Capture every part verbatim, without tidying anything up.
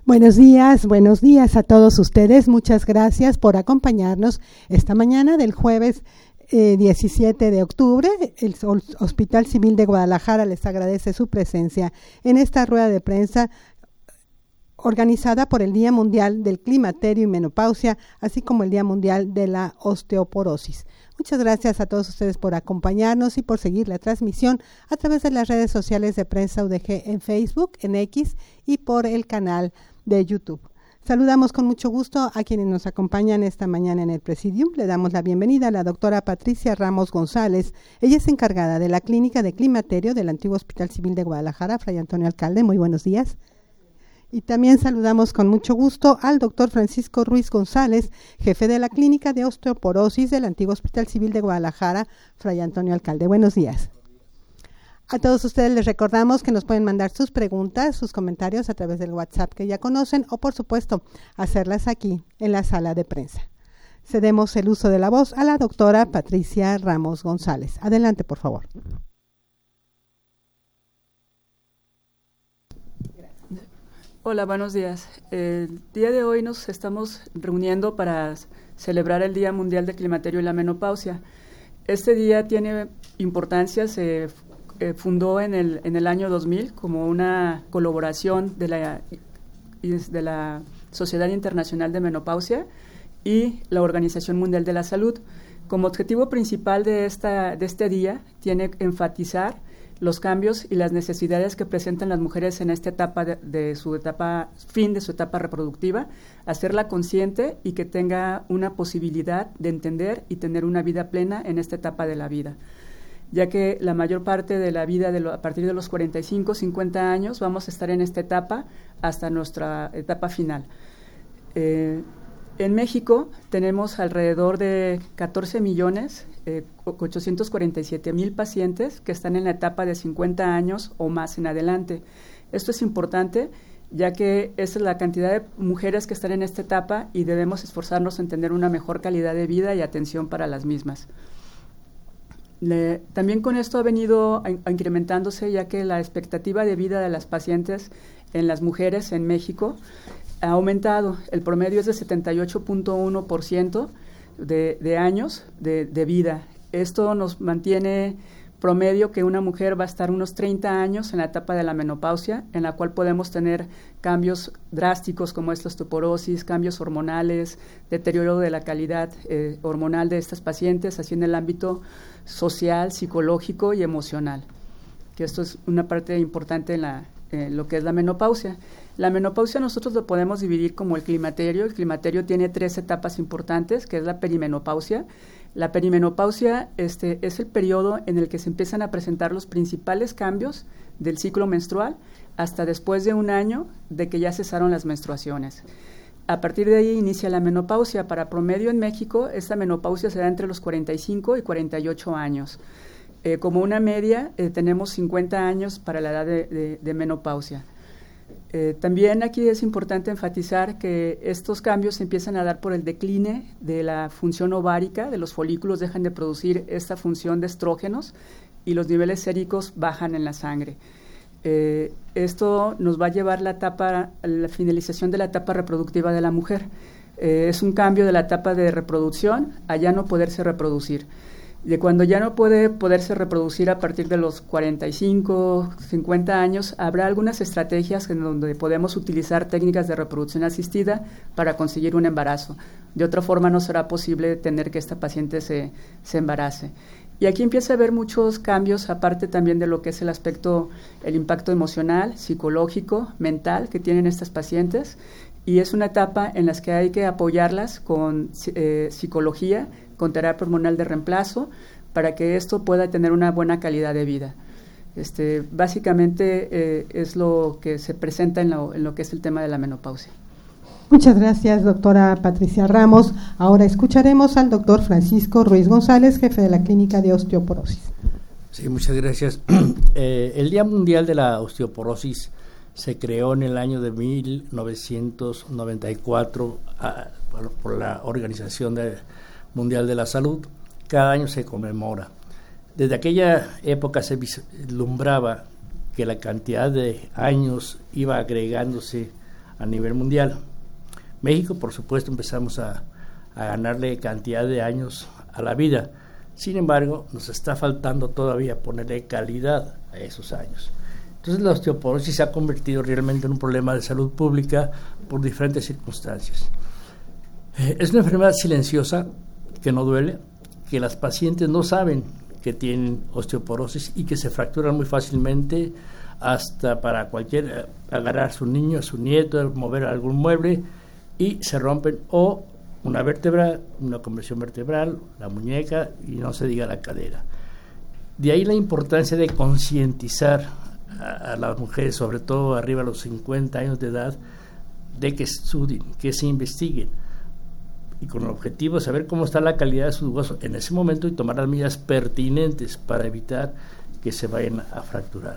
Buenos días, buenos días a todos ustedes. Muchas gracias por acompañarnos esta mañana del jueves eh, diecisiete de octubre. El Hospital Civil de Guadalajara les agradece su presencia en esta rueda de prensa organizada por el Día Mundial del Climaterio y Menopausia, así como el Día Mundial de la Osteoporosis. Muchas gracias a todos ustedes por acompañarnos y por seguir la transmisión a través de las redes sociales de Prensa U D G en Facebook, en X y por el canal de YouTube. Saludamos con mucho gusto a quienes nos acompañan esta mañana en el Presidium. Le damos la bienvenida a la doctora Patricia Ramos González. Ella es encargada de la Clínica de Climaterio del antiguo Hospital Civil de Guadalajara, Fray Antonio Alcalde. Muy buenos días. Y también saludamos con mucho gusto al doctor Francisco Ruiz González, jefe de la Clínica de Osteoporosis del antiguo Hospital Civil de Guadalajara, Fray Antonio Alcalde. Buenos días. A todos ustedes les recordamos que nos pueden mandar sus preguntas, sus comentarios a través del WhatsApp que ya conocen o, por supuesto, hacerlas aquí en la sala de prensa. Cedemos el uso de la voz a la doctora Patricia Ramos González. Adelante, por favor. Hola, buenos días. El día de hoy nos estamos reuniendo para celebrar el Día Mundial del Climaterio y la Menopausia. Este día tiene importancia, se eh, fundó en el, en el año dos mil como una colaboración de la, de la Sociedad Internacional de Menopausia y la Organización Mundial de la Salud. Como objetivo principal de, esta, de este día tiene que enfatizar los cambios y las necesidades que presentan las mujeres en esta etapa de, de su etapa, fin de su etapa reproductiva, hacerla consciente y que tenga una posibilidad de entender y tener una vida plena en esta etapa de la vida, ya que la mayor parte de la vida de lo, a partir de los cuarenta y cinco, cincuenta años vamos a estar en esta etapa hasta nuestra etapa final. Eh, en México tenemos alrededor de catorce millones Eh, ochocientos cuarenta y siete mil pacientes que están en la etapa de cincuenta años o más en adelante. Esto es importante ya que esa es la cantidad de mujeres que están en esta etapa y debemos esforzarnos en tener una mejor calidad de vida y atención para las mismas. Le, también con esto ha venido a, a incrementándose ya que la expectativa de vida de las pacientes en las mujeres en México ha aumentado. El promedio es de setenta y ocho punto uno por ciento De, de años de, de vida. Esto nos mantiene promedio que una mujer va a estar unos treinta años en la etapa de la menopausia, en la cual podemos tener cambios drásticos como es la osteoporosis, cambios hormonales, deterioro de la calidad eh, hormonal de estas pacientes, así en el ámbito social, psicológico y emocional, que esto es una parte importante en la, eh, lo que es la menopausia. La menopausia nosotros lo podemos dividir como el climaterio. El climaterio tiene tres etapas importantes, que es la perimenopausia. La perimenopausia este, es el periodo en el que se empiezan a presentar los principales cambios del ciclo menstrual hasta después de un año de que ya cesaron las menstruaciones. A partir de ahí inicia la menopausia. Para promedio en México, esta menopausia se da entre los cuarenta y cinco y cuarenta y ocho años. Eh, como una media, eh, tenemos cincuenta años para la edad de, de, de menopausia. Eh, también aquí es importante enfatizar que estos cambios se empiezan a dar por el decline de la función ovárica, de los folículos dejan de producir esta función de estrógenos y los niveles séricos bajan en la sangre. Eh, esto nos va a llevar la etapa, a la finalización de la etapa reproductiva de la mujer. Eh, es un cambio de la etapa de reproducción a ya no poderse reproducir. De cuando ya no puede poderse reproducir a partir de los cuarenta y cinco, cincuenta años, habrá algunas estrategias en donde podemos utilizar técnicas de reproducción asistida para conseguir un embarazo. De otra forma no será posible tener que esta paciente se, se embarace. Y aquí empieza a haber muchos cambios, aparte también de lo que es el aspecto, el impacto emocional, psicológico, mental que tienen estas pacientes. Y es una etapa en la que hay que apoyarlas con eh, psicología, con terapia hormonal de reemplazo, para que esto pueda tener una buena calidad de vida. Este, básicamente eh, es lo que se presenta en lo, en lo que es el tema de la menopausia. Muchas gracias, doctora Patricia Ramos. Ahora escucharemos al doctor Francisco Ruiz González, jefe de la Clínica de Osteoporosis. Sí, muchas gracias. Eh, el Día Mundial de la Osteoporosis se creó en el año de mil novecientos noventa y cuatro a, por, por la Organización de Mundial de la Salud. Cada año se conmemora. Desde aquella época se vislumbraba que la cantidad de años iba agregándose a nivel mundial. México, por supuesto, empezamos a, a ganarle cantidad de años a la vida. Sin embargo, nos está faltando todavía ponerle calidad a esos años. Entonces, la osteoporosis se ha convertido realmente en un problema de salud pública por diferentes circunstancias. Eh, es una enfermedad silenciosa que no duele, que las pacientes no saben que tienen osteoporosis y que se fracturan muy fácilmente, hasta para cualquier agarrar a su niño, a su nieto, mover algún mueble y se rompen, o una vértebra, una compresión vertebral, la muñeca y no se diga la cadera. De ahí la importancia de concientizar a, a las mujeres, sobre todo arriba de los cincuenta años de edad, de que estudien, que se investiguen, y con el objetivo de saber cómo está la calidad de sus huesos en ese momento y tomar las medidas pertinentes para evitar que se vayan a fracturar.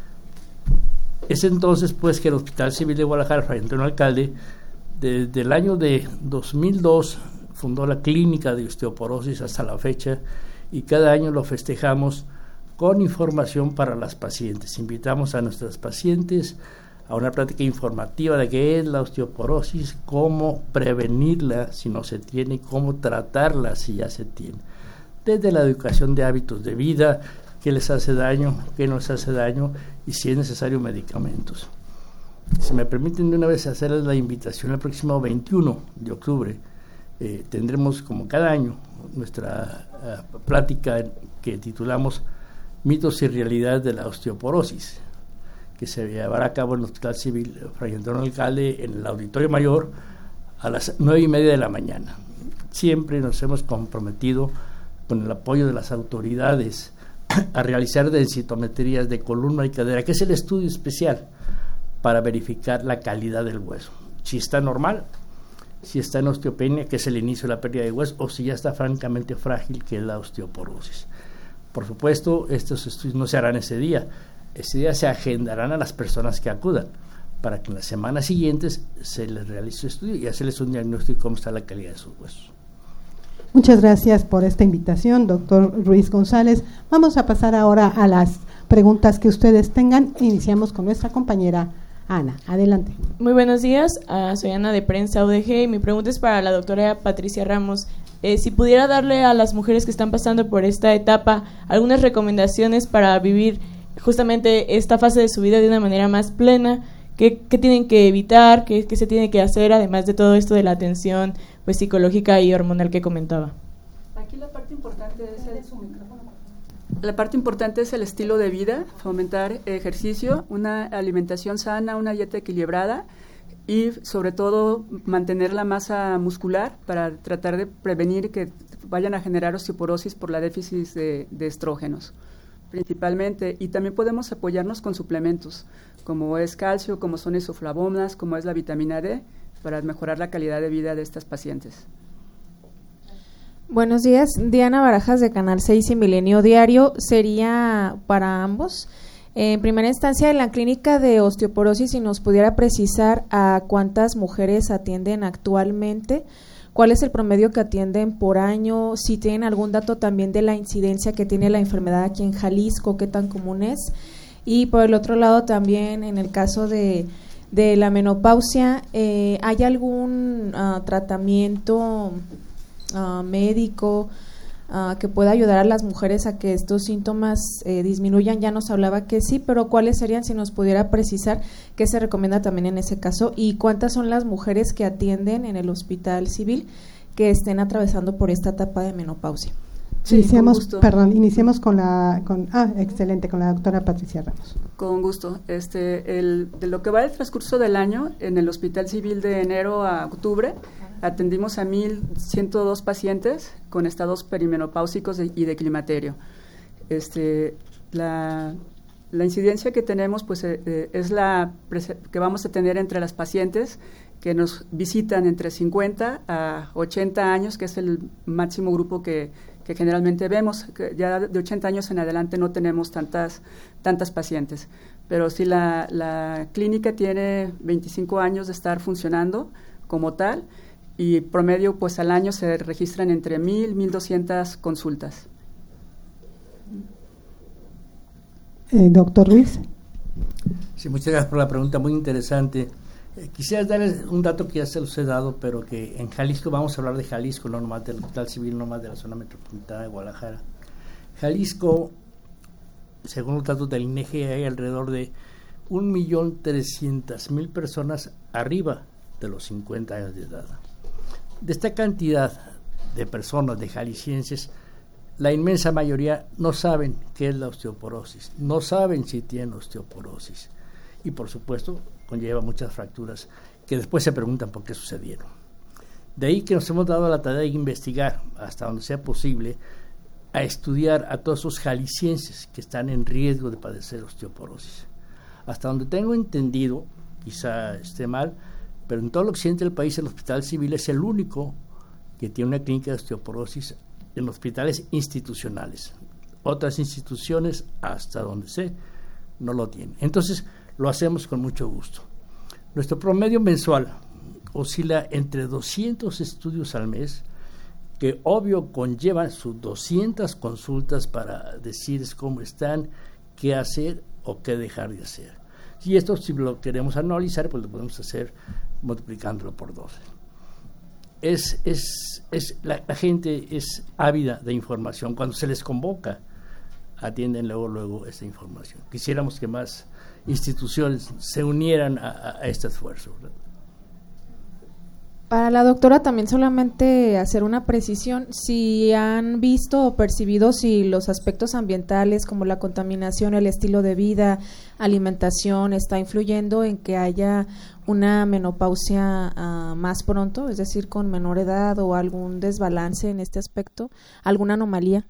Es entonces pues que el Hospital Civil de Guadalajara, Fray Antonio Alcalde, desde el año de dos mil dos fundó la clínica de osteoporosis hasta la fecha, y cada año lo festejamos con información para las pacientes. Invitamos a nuestras pacientes a una práctica informativa de qué es la osteoporosis, cómo prevenirla si no se tiene, cómo tratarla si ya se tiene. Desde la educación de hábitos de vida, qué les hace daño, qué no les hace daño y si es necesario medicamentos. Si me permiten de una vez hacerles la invitación, el próximo veintiuno de octubre eh, tendremos como cada año nuestra uh, plática que titulamos Mitos y Realidad de la Osteoporosis, que se llevará a cabo en el Hospital Civil Fray Antonio Alcalde en el Auditorio Mayor a las nueve y media de la mañana. Siempre nos hemos comprometido con el apoyo de las autoridades a realizar densitometrías de columna y cadera, que es el estudio especial para verificar la calidad del hueso. Si está normal, si está en osteopenia, que es el inicio de la pérdida de hueso, o si ya está francamente frágil, que es la osteoporosis. Por supuesto, estos estudios no se harán ese día. Ese día se agendarán a las personas que acudan para que en las semanas siguientes se les realice el estudio y hacerles un diagnóstico de cómo está la calidad de sus huesos. Muchas gracias por esta invitación, doctor Ruiz González. Vamos a pasar ahora a las preguntas que ustedes tengan. Iniciamos con nuestra compañera Ana. Adelante. Muy buenos días, uh, soy Ana de Prensa U D G y mi pregunta es para la doctora Patricia Ramos. Eh, si pudiera darle a las mujeres que están pasando por esta etapa algunas recomendaciones para vivir justamente esta fase de su vida de una manera más plena, ¿qué, qué tienen que evitar, qué, qué se tiene que hacer, además de todo esto de la atención pues psicológica y hormonal que comentaba? Aquí la parte importante es el, la parte importante es el estilo de vida, fomentar ejercicio, una alimentación sana, una dieta equilibrada y sobre todo mantener la masa muscular para tratar de prevenir que vayan a generar osteoporosis por la déficit de, de estrógenos principalmente, y también podemos apoyarnos con suplementos como es calcio, como son isoflavonas, como es la vitamina D, para mejorar la calidad de vida de estas pacientes. Buenos días, Diana Barajas de Canal seis y Milenio Diario. Sería para ambos. En primera instancia, en la clínica de osteoporosis, si nos pudiera precisar a cuántas mujeres atienden actualmente, cuál es el promedio que atienden por año, si tienen algún dato también de la incidencia que tiene la enfermedad aquí en Jalisco, qué tan común es, y por el otro lado también en el caso de, de la menopausia, eh, ¿hay algún uh, tratamiento uh, médico uh, que pueda ayudar a las mujeres a que estos síntomas eh, disminuyan? Ya nos hablaba que sí, pero ¿cuáles serían, si nos pudiera precisar, qué se recomienda también en ese caso? ¿Y cuántas son las mujeres que atienden en el Hospital Civil que estén atravesando por esta etapa de menopausia? Sí, iniciemos, perdón, iniciemos con la, con, ah, excelente, con la doctora Patricia Ramos. Con gusto. Este, el, de lo que va del transcurso del año, en el Hospital Civil de enero a octubre, atendimos a mil ciento dos pacientes con estados perimenopáusicos de, y de climaterio. Este, la, la incidencia que tenemos pues eh, es la que vamos a tener entre las pacientes que nos visitan entre cincuenta a ochenta años, que es el máximo grupo que, que generalmente vemos. Que ya de ochenta años en adelante no tenemos tantas, tantas pacientes. Pero sí la, la clínica tiene veinticinco años de estar funcionando como tal, y promedio pues al año se registran entre mil, mil doscientas consultas. Eh, doctor Ruiz. Sí, muchas gracias por la pregunta, muy interesante. Eh, quisiera darles un dato que ya se los he dado, pero que en Jalisco, vamos a hablar de Jalisco, no nomás del Hospital Civil, no más de la zona metropolitana de Guadalajara. Jalisco, según los datos del I N E G I, hay alrededor de un millón trescientas mil personas arriba de los cincuenta años de edad. De esta cantidad de personas, de jaliscienses, la inmensa mayoría no saben qué es la osteoporosis, no saben si tienen osteoporosis y por supuesto conlleva muchas fracturas que después se preguntan por qué sucedieron. De ahí que nos hemos dado la tarea de investigar hasta donde sea posible, a estudiar a todos esos jaliscienses que están en riesgo de padecer osteoporosis. Hasta donde tengo entendido, quizá esté mal, pero en todo el occidente del país el Hospital Civil es el único que tiene una clínica de osteoporosis en hospitales institucionales. Otras instituciones, hasta donde sé, no lo tienen. Entonces, lo hacemos con mucho gusto. Nuestro promedio mensual oscila entre doscientos estudios al mes, que obvio conllevan sus doscientas consultas para decirles cómo están, qué hacer o qué dejar de hacer. Y esto, si lo queremos analizar, pues lo podemos hacer multiplicándolo por doce. Es, es, es, la, la gente es ávida de información. Cuando se les convoca, atienden luego, luego esta información. Quisiéramos que más instituciones se unieran a, a este esfuerzo, ¿verdad? Para la doctora también solamente hacer una precisión, si han visto o percibido si los aspectos ambientales como la contaminación, el estilo de vida, alimentación, está influyendo en que haya una menopausia uh, más pronto, es decir, con menor edad o algún desbalance en este aspecto, alguna anomalía.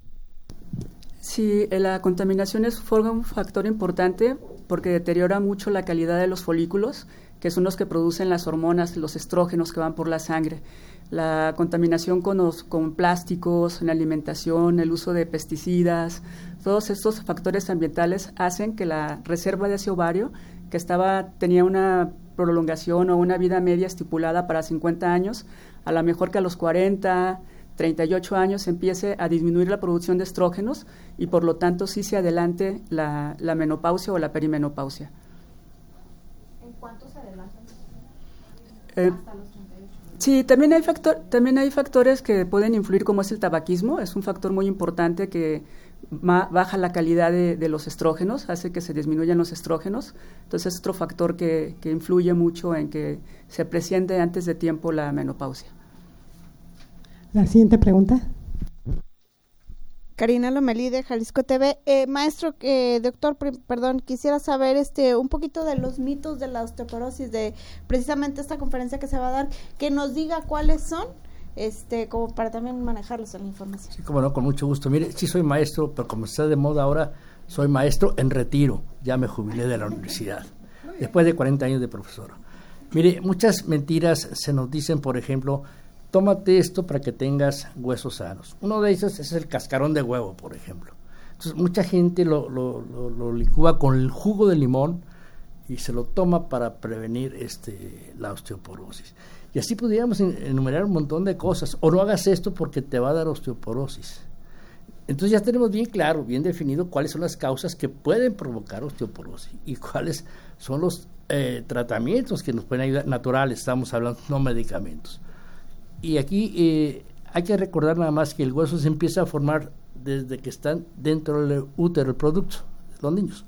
Sí, la contaminación es un factor importante porque deteriora mucho la calidad de los folículos, que son los que producen las hormonas, los estrógenos que van por la sangre. La contaminación con, los, con plásticos, en alimentación, el uso de pesticidas, todos estos factores ambientales hacen que la reserva de ese ovario, que estaba tenía una prolongación o una vida media estipulada para cincuenta años, a lo mejor que a los cuarenta, treinta y ocho años empiece a disminuir la producción de estrógenos y por lo tanto sí se adelante la, la menopausia o la perimenopausia. ¿Cuánto se adelanta? Eh, Hasta los treinta y ocho. Sí, también hay, factor, también hay factores que pueden influir, como es el tabaquismo, es un factor muy importante que ma, baja la calidad de, de los estrógenos, hace que se disminuyan los estrógenos, entonces es otro factor que, que influye mucho en que se presente antes de tiempo la menopausia. La siguiente pregunta. Karina Lomelí de Jalisco T V. Eh, maestro, eh, doctor, pr- perdón, quisiera saber este un poquito de los mitos de la osteoporosis, de precisamente esta conferencia que se va a dar, que nos diga cuáles son, este, como para también manejarlos en la información. Sí, como no, con mucho gusto. Mire, sí soy maestro, pero como está de moda ahora, soy maestro en retiro. Ya me jubilé de la universidad, después de cuarenta años de profesor. Mire, muchas mentiras se nos dicen, por ejemplo, tómate esto para que tengas huesos sanos. Uno de ellos es el cascarón de huevo, por ejemplo. Entonces, mucha gente lo, lo, lo, lo licúa con el jugo de limón y se lo toma para prevenir este, la osteoporosis. Y así pudiéramos enumerar un montón de cosas. O no hagas esto porque te va a dar osteoporosis. Entonces ya tenemos bien claro, bien definido cuáles son las causas que pueden provocar osteoporosis y cuáles son los eh, tratamientos que nos pueden ayudar, naturales, estamos hablando, no medicamentos. Y aquí eh, hay que recordar nada más que el hueso se empieza a formar desde que están dentro del útero, el producto, los niños.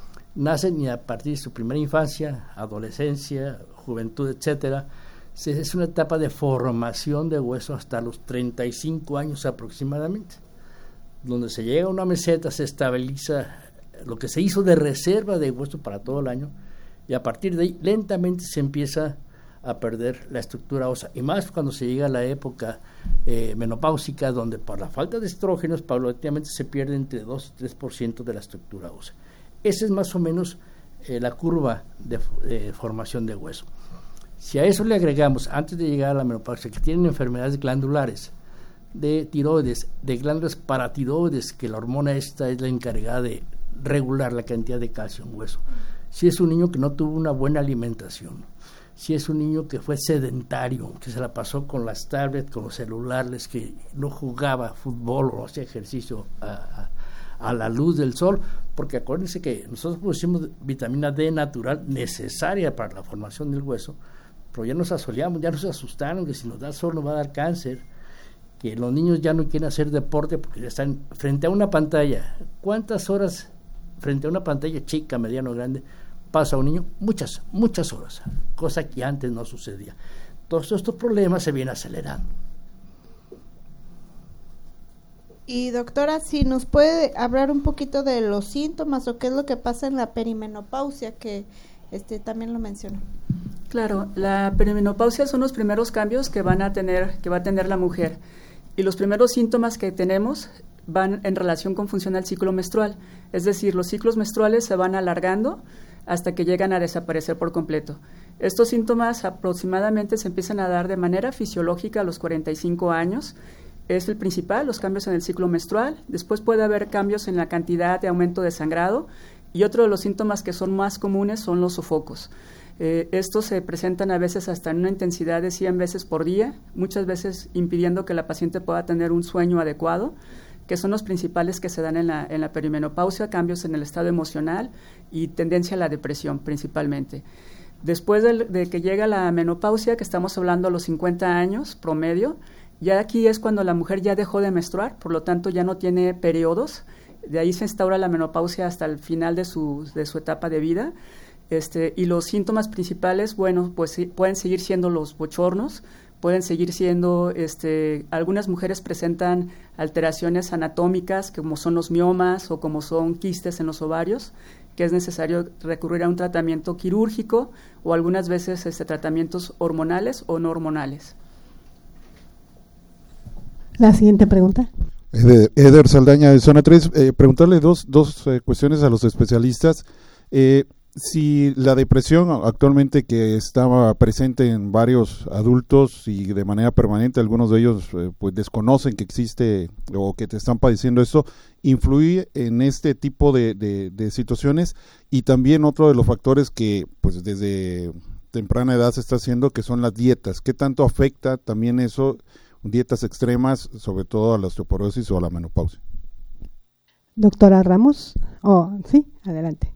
Nacen y a partir de su primera infancia, adolescencia, juventud, etcétera, se, es una etapa de formación de hueso hasta los treinta y cinco años aproximadamente, donde se llega a una meseta, se estabiliza lo que se hizo de reserva de hueso para todo el año y a partir de ahí lentamente se empieza a perder la estructura ósea, y más cuando se llega a la época eh, menopáusica, donde por la falta de estrógenos paulatinamente se pierde entre dos y tres por ciento de la estructura ósea. Esa es más o menos eh, la curva de eh, formación de hueso. Si a eso le agregamos, antes de llegar a la menopausia, que tienen enfermedades glandulares, de tiroides, de glándulas paratiroides, que la hormona esta es la encargada de regular la cantidad de calcio en hueso. Si es un niño que no tuvo una buena alimentación, si es un niño que fue sedentario, que se la pasó con las tablets, con los celulares, que no jugaba fútbol o hacía ejercicio a, a, a la luz del sol, porque acuérdense que nosotros producimos vitamina D natural necesaria para la formación del hueso, pero ya nos asoleamos, ya nos asustaron que si nos da sol nos va a dar cáncer, que los niños ya no quieren hacer deporte porque ya están frente a una pantalla. ¿Cuántas horas frente a una pantalla chica, mediana o grande pasa un niño? Muchas, muchas horas, cosa que antes no sucedía. Todos estos problemas se vienen acelerando. Y doctora, si nos puede hablar un poquito de los síntomas o qué es lo que pasa en la perimenopausia, que este también lo mencionó. Claro, la perimenopausia son los primeros cambios que van a tener, que va a tener la mujer. Y los primeros síntomas que tenemos van en relación con función al ciclo menstrual. Es decir, los ciclos menstruales se van alargando hasta que llegan a desaparecer por completo. Estos síntomas aproximadamente se empiezan a dar de manera fisiológica a los cuarenta y cinco años. Es el principal, los cambios en el ciclo menstrual. Después puede haber cambios en la cantidad de aumento de sangrado. Y otro de los síntomas que son más comunes son los sofocos. Eh, estos se presentan a veces hasta en una intensidad de cien veces por día, muchas veces impidiendo que la paciente pueda tener un sueño adecuado, que son los principales que se dan en la, en la perimenopausia, cambios en el estado emocional y tendencia a la depresión principalmente. Después de, de que llega la menopausia, que estamos hablando a los cincuenta años promedio, ya aquí es cuando la mujer ya dejó de menstruar, por lo tanto ya no tiene periodos, de ahí se instaura la menopausia hasta el final de su, de su etapa de vida. Este, y los síntomas principales, bueno, pues sí, pueden seguir siendo los bochornos, pueden seguir siendo, este, algunas mujeres presentan alteraciones anatómicas como son los miomas o como son quistes en los ovarios, que es necesario recurrir a un tratamiento quirúrgico o algunas veces este, tratamientos hormonales o no hormonales. La siguiente pregunta. Eder, Eder Saldaña de Zona tres, eh, preguntarle dos, dos eh, cuestiones a los especialistas. Eh, si la depresión actualmente que estaba presente en varios adultos y de manera permanente, algunos de ellos eh, pues desconocen que existe o que te están padeciendo esto, influye en este tipo de, de, de situaciones, y también otro de los factores que pues desde temprana edad se está haciendo, que son las dietas. ¿Qué tanto afecta también eso, dietas extremas, sobre todo a la osteoporosis o a la menopausia? Doctora Ramos, oh, sí, adelante.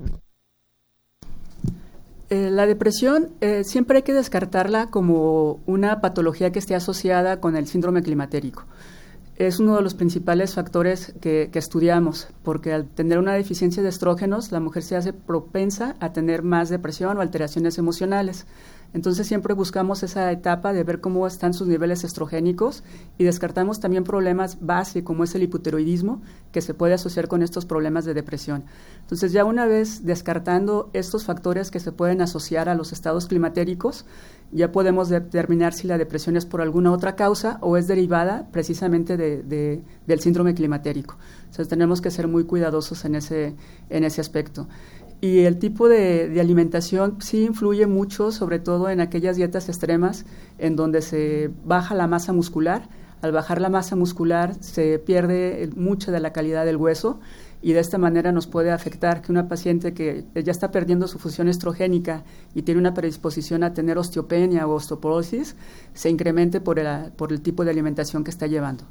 Eh, la depresión eh, siempre hay que descartarla como una patología que esté asociada con el síndrome climatérico. Es uno de los principales factores que, que estudiamos, porque al tener una deficiencia de estrógenos, la mujer se hace propensa a tener más depresión o alteraciones emocionales. Entonces siempre buscamos esa etapa de ver cómo están sus niveles estrogénicos y descartamos también problemas base como es el hipotiroidismo, que se puede asociar con estos problemas de depresión. Entonces ya una vez descartando estos factores que se pueden asociar a los estados climatéricos, ya podemos determinar si la depresión es por alguna otra causa o es derivada precisamente de, de, del síndrome climatérico. Entonces tenemos que ser muy cuidadosos en ese, en ese aspecto. Y el tipo de, de alimentación sí influye mucho, sobre todo en aquellas dietas extremas en donde se baja la masa muscular. Al bajar la masa muscular se pierde mucha de la calidad del hueso y de esta manera nos puede afectar que una paciente que ya está perdiendo su función estrogénica y tiene una predisposición a tener osteopenia o osteoporosis se incremente por el, por el tipo de alimentación que está llevando.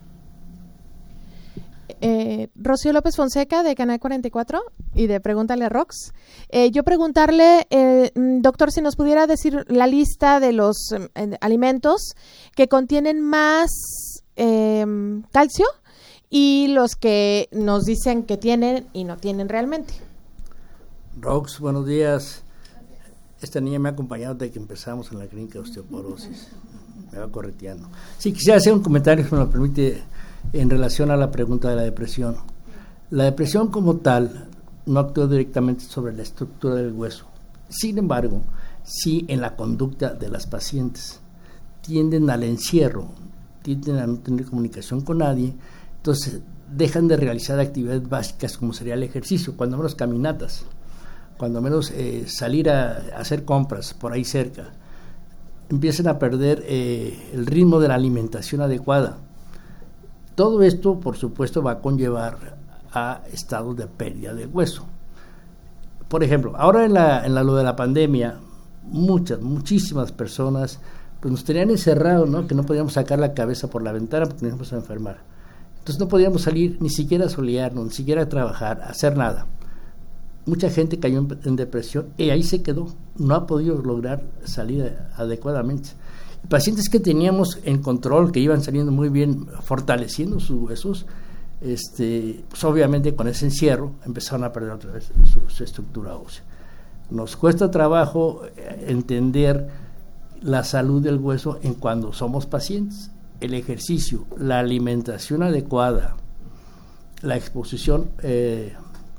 Eh, Rocío López Fonseca de Canal cuarenta y cuatro y de Pregúntale a Rox. Eh, yo preguntarle, eh, doctor, si nos pudiera decir la lista de los eh, alimentos que contienen más eh, calcio y los que nos dicen que tienen y no tienen realmente. Rox, buenos días. Esta niña me ha acompañado desde que empezamos en la clínica de osteoporosis. Me va correteando. Sí, quisiera hacer un comentario, si me lo permite, en relación a la pregunta de la depresión. La depresión como tal no actúa directamente sobre la estructura del hueso. Sin embargo, sí en la conducta de las pacientes. Tienden al encierro, tienden a no tener comunicación con nadie, entonces dejan de realizar actividades básicas como sería el ejercicio, cuando menos caminatas, cuando menos eh, salir a, a hacer compras por ahí cerca. Empiezan a perder eh, el ritmo de la alimentación adecuada. Todo esto, por supuesto, va a conllevar a estados de pérdida de hueso. Por ejemplo, ahora en la, en la lo de la pandemia, muchas, muchísimas personas pues nos tenían encerrados, ¿no? Que no podíamos sacar la cabeza por la ventana porque nos íbamos a enfermar. Entonces no podíamos salir ni siquiera a solearnos, ni siquiera a trabajar, a hacer nada. Mucha gente cayó en, en depresión y ahí se quedó, no ha podido lograr salir adecuadamente. Pacientes que teníamos en control, que iban saliendo muy bien, fortaleciendo sus huesos, este, pues obviamente con ese encierro empezaron a perder otra vez su, su estructura ósea. Nos cuesta trabajo entender la salud del hueso en cuando somos pacientes. El ejercicio, la alimentación adecuada, la exposición eh,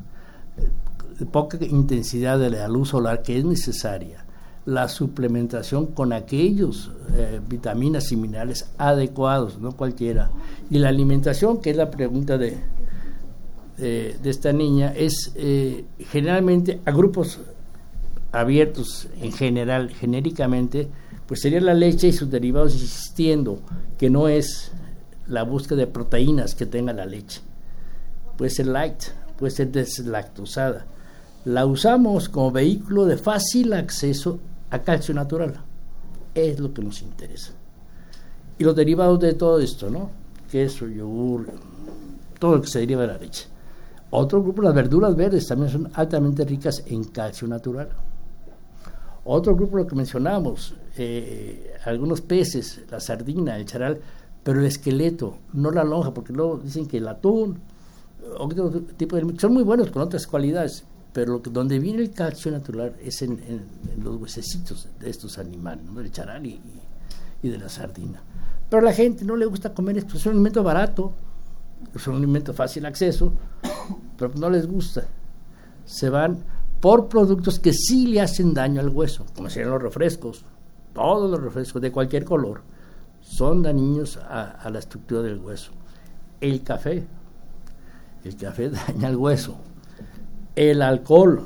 de poca intensidad de la luz solar que es necesaria, la suplementación con aquellos eh, vitaminas y minerales adecuados, no cualquiera, y la alimentación, que es la pregunta de, de, de esta niña, es eh, generalmente a grupos abiertos en general, genéricamente, pues sería la leche y sus derivados, insistiendo que no es la búsqueda de proteínas que tenga la leche. Puede ser light, puede ser deslactosada. La usamos como vehículo de fácil acceso a calcio natural. Es lo que nos interesa. Y los derivados de todo esto, ¿no? Queso, yogur, todo lo que se deriva de la leche. Otro grupo, las verduras verdes, también son altamente ricas en calcio natural. Otro grupo, lo que mencionamos, eh, algunos peces, la sardina, el charal, pero el esqueleto, no la lonja, porque luego dicen que el atún, otro tipo de, son muy buenos con otras cualidades, pero lo que, donde viene el calcio natural es en, en, en los huesecitos de estos animales, ¿no? Del charal y, y de la sardina. Pero a la gente no le gusta comer esto, es un alimento barato, es un alimento fácil acceso, pero no les gusta. Se van por productos que sí le hacen daño al hueso, como serían los refrescos. Todos los refrescos de cualquier color son dañinos a, a la estructura del hueso. El café, el café daña al hueso. El alcohol,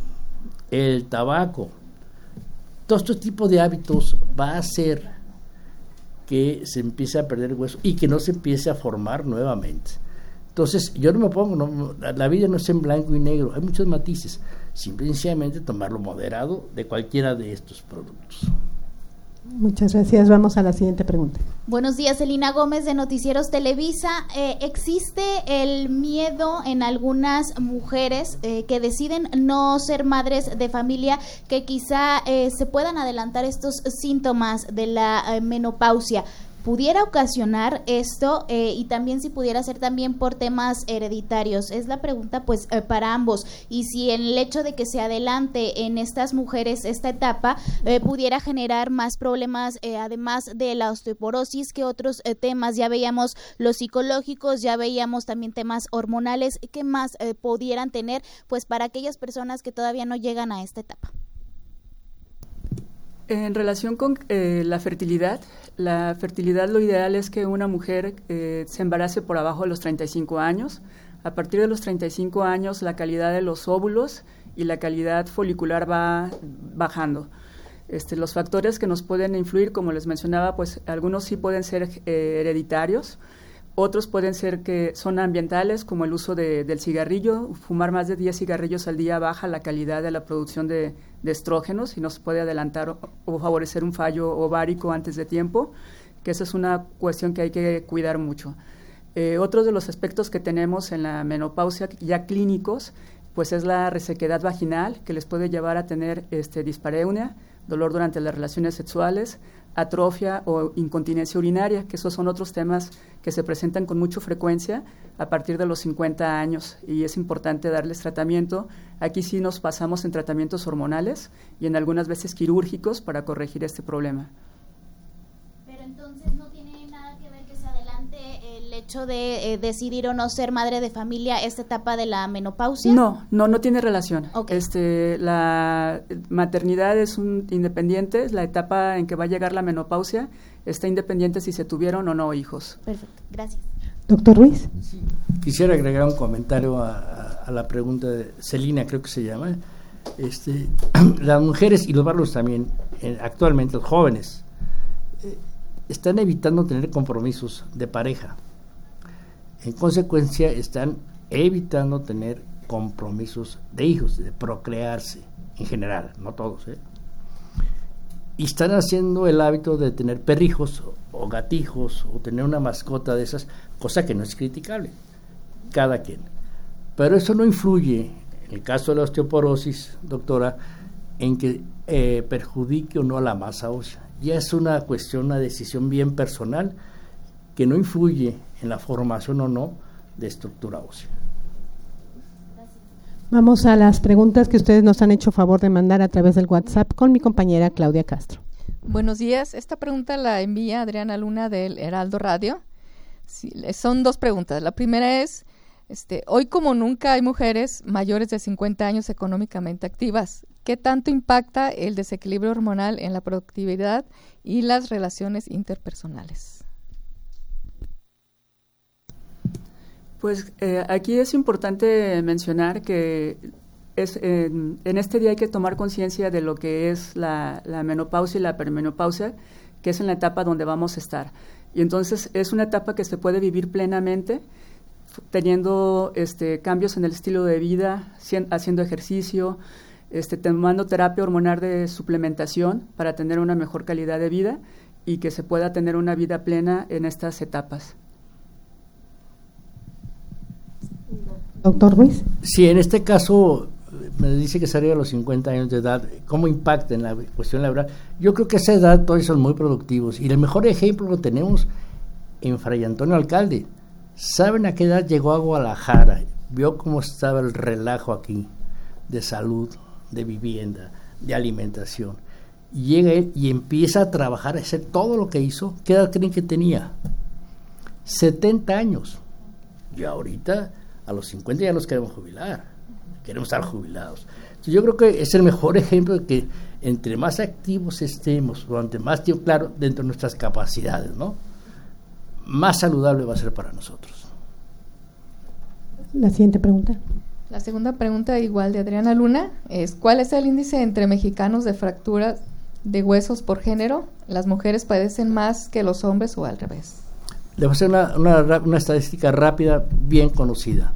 el tabaco, todo este tipo de hábitos va a hacer que se empiece a perder el hueso y que no se empiece a formar nuevamente. Entonces, yo no me pongo, no, la vida no es en blanco y negro, hay muchos matices. Simple y sencillamente tomarlo moderado de cualquiera de estos productos. Muchas gracias. Vamos a la siguiente pregunta. Buenos días, Elina Gómez de Noticieros Televisa. Eh, ¿Existe el miedo en algunas mujeres eh, que deciden no ser madres de familia, que quizá eh, se puedan adelantar estos síntomas de la eh, menopausia? ¿Pudiera ocasionar esto eh, y también si pudiera ser también por temas hereditarios? Es la pregunta pues eh, para ambos. Y si en el hecho de que se adelante en estas mujeres esta etapa eh, pudiera generar más problemas, eh, además de la osteoporosis, que otros eh, temas. Ya veíamos los psicológicos, ya veíamos también temas hormonales. ¿Qué más eh, pudieran tener pues para aquellas personas que todavía no llegan a esta etapa? En relación con eh, la fertilidad, la fertilidad lo ideal es que una mujer eh, se embarace por abajo de los treinta y cinco años. A partir de los treinta y cinco años, la calidad de los óvulos y la calidad folicular va bajando. Este, los factores que nos pueden influir, como les mencionaba, pues algunos sí pueden ser eh, hereditarios. Otros pueden ser que son ambientales, como el uso de, del cigarrillo. Fumar más de diez cigarrillos al día baja la calidad de la producción de, de estrógenos y nos puede adelantar o, o favorecer un fallo ovárico antes de tiempo, que esa es una cuestión que hay que cuidar mucho. Eh, otros de los aspectos que tenemos en la menopausia ya clínicos, pues es la resequedad vaginal, que les puede llevar a tener este, dispareunia, dolor durante las relaciones sexuales, atrofia o incontinencia urinaria, que esos son otros temas que se presentan con mucha frecuencia a partir de los cincuenta años y es importante darles tratamiento. Aquí sí nos pasamos en tratamientos hormonales y en algunas veces quirúrgicos para corregir este problema. Pero entonces no tiene nada que ver que se adelante el hecho de eh, decidir o no ser madre de familia esta etapa de la menopausia. No, no, no tiene relación. Okay. Este, la maternidad es un independiente, la etapa en que va a llegar la menopausia está independiente si se tuvieron o no hijos. Perfecto, gracias. Doctor Ruiz. Sí. Quisiera agregar un comentario a, a, a la pregunta de Celina, creo que se llama. Este, las mujeres y los varones también, eh, actualmente los jóvenes, eh, están evitando tener compromisos de pareja. En consecuencia, están evitando tener compromisos de hijos, de procrearse en general, no todos, ¿eh? y están haciendo el hábito de tener perrijos o gatijos o tener una mascota de esas, cosa que no es criticable, cada quien. Pero eso no influye, en el caso de la osteoporosis, doctora, en que eh, perjudique o no a la masa ósea. Ya es una cuestión, una decisión bien personal que no influye en la formación o no de estructura ósea. Vamos a las preguntas que ustedes nos han hecho favor de mandar a través del WhatsApp con mi compañera Claudia Castro. Buenos días. Esta pregunta la envía Adriana Luna del Heraldo Radio. Sí, son dos preguntas. La primera es, este, hoy como nunca hay mujeres mayores de cincuenta años económicamente activas. ¿Qué tanto impacta el desequilibrio hormonal en la productividad y las relaciones interpersonales? Pues eh, aquí es importante mencionar que es, eh, en este día hay que tomar conciencia de lo que es la, la menopausia y la perimenopausia, que es en la etapa donde vamos a estar. Y entonces es una etapa que se puede vivir plenamente, teniendo este, cambios en el estilo de vida, haciendo ejercicio, este, tomando terapia hormonal de suplementación para tener una mejor calidad de vida y que se pueda tener una vida plena en estas etapas. Doctor Ruiz. Sí, en este caso me dice que sería a los cincuenta años de edad. ¿Cómo impacta en la cuestión laboral? Yo creo que a esa edad todos son muy productivos y el mejor ejemplo lo tenemos en Fray Antonio Alcalde. ¿Saben a qué edad llegó a Guadalajara? Vio cómo estaba el relajo aquí de salud, de vivienda, de alimentación. Y llega él y empieza a trabajar, a hacer todo lo que hizo. ¿Qué edad creen que tenía? setenta años. Y ahorita a los cincuenta ya nos queremos jubilar, queremos estar jubilados. Entonces, yo creo que es el mejor ejemplo de que entre más activos estemos durante más tiempo, claro, dentro de nuestras capacidades, ¿no?, más saludable va a ser para nosotros. La siguiente pregunta. La segunda pregunta, igual de Adriana Luna, es ¿cuál es el índice entre mexicanos de fracturas de huesos por género? ¿Las mujeres padecen más que los hombres o al revés? Le voy a hacer una, una, una estadística rápida, bien conocida.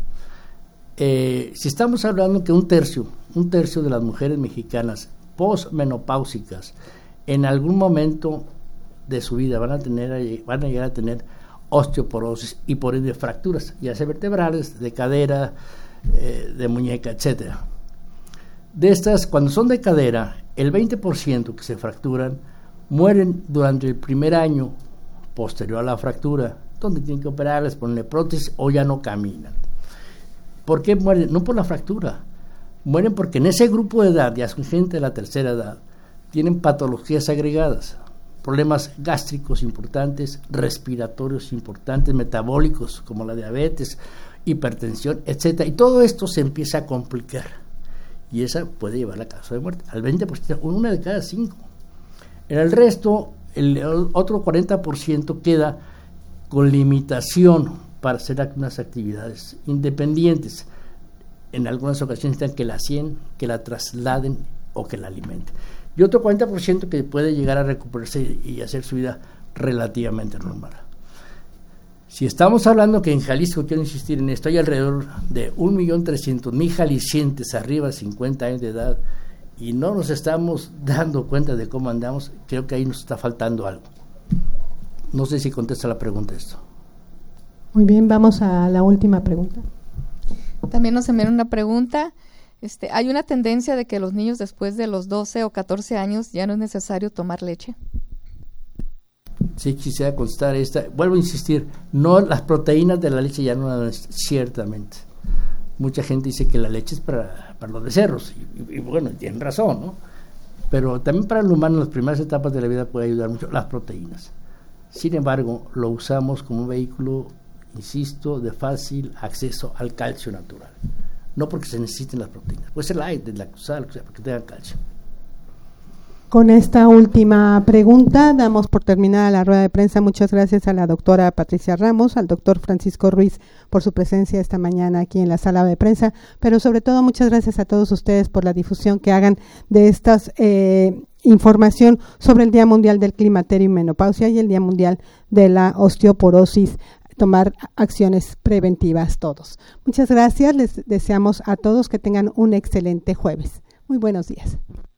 Eh, si estamos hablando que un tercio, un tercio de las mujeres mexicanas postmenopáusicas en algún momento de su vida van a tener, van a llegar a tener osteoporosis y por ende fracturas, ya sea vertebrales, de cadera, eh, de muñeca, etcétera. De estas, cuando son de cadera, el veinte por ciento que se fracturan mueren durante el primer año posterior a la fractura, donde tienen que operarles, ponerle prótesis o ya no caminan. ¿Por qué mueren? No por la fractura, mueren porque en ese grupo de edad, ya son gente de la tercera edad, tienen patologías agregadas, problemas gástricos importantes, respiratorios importantes, metabólicos como la diabetes, hipertensión, etcétera, y todo esto se empieza a complicar y esa puede llevar a la causa de muerte, al veinte por ciento, una de cada cinco. En el resto, el otro cuarenta por ciento queda con limitación para hacer algunas actividades independientes. En algunas ocasiones necesitan que la hacen, que la trasladen o que la alimenten. Y otro cuarenta por ciento que puede llegar a recuperarse y hacer su vida relativamente normal. Si estamos hablando que en Jalisco, quiero insistir en esto, hay alrededor de un millón trescientos mil jaliscienses arriba de cincuenta años de edad y no nos estamos dando cuenta de cómo andamos, creo que ahí nos está faltando algo. No sé si contesta la pregunta esto. Muy bien, vamos a la última pregunta. También nos envían una pregunta. Este, ¿hay una tendencia de que los niños después de los doce o catorce años ya no es necesario tomar leche? Sí, quisiera contestar esta. Vuelvo a insistir, no, las proteínas de la leche ya no es, ciertamente. Mucha gente dice que la leche es para, para los becerros, y, y bueno, tienen razón, ¿no? Pero también para el humano en las primeras etapas de la vida puede ayudar mucho las proteínas. Sin embargo, lo usamos como un vehículo, insisto, de fácil acceso al calcio natural. No porque se necesiten las proteínas, puede ser light, de lactosa, porque tengan calcio. Con esta última pregunta damos por terminada la rueda de prensa. Muchas gracias a la doctora Patricia Ramos, al doctor Francisco Ruiz por su presencia esta mañana aquí en la sala de prensa, pero sobre todo muchas gracias a todos ustedes por la difusión que hagan de estas eh, información sobre el Día Mundial del Climaterio y Menopausia y el Día Mundial de la Osteoporosis. Tomar acciones preventivas todos. Muchas gracias, les deseamos a todos que tengan un excelente jueves. Muy buenos días.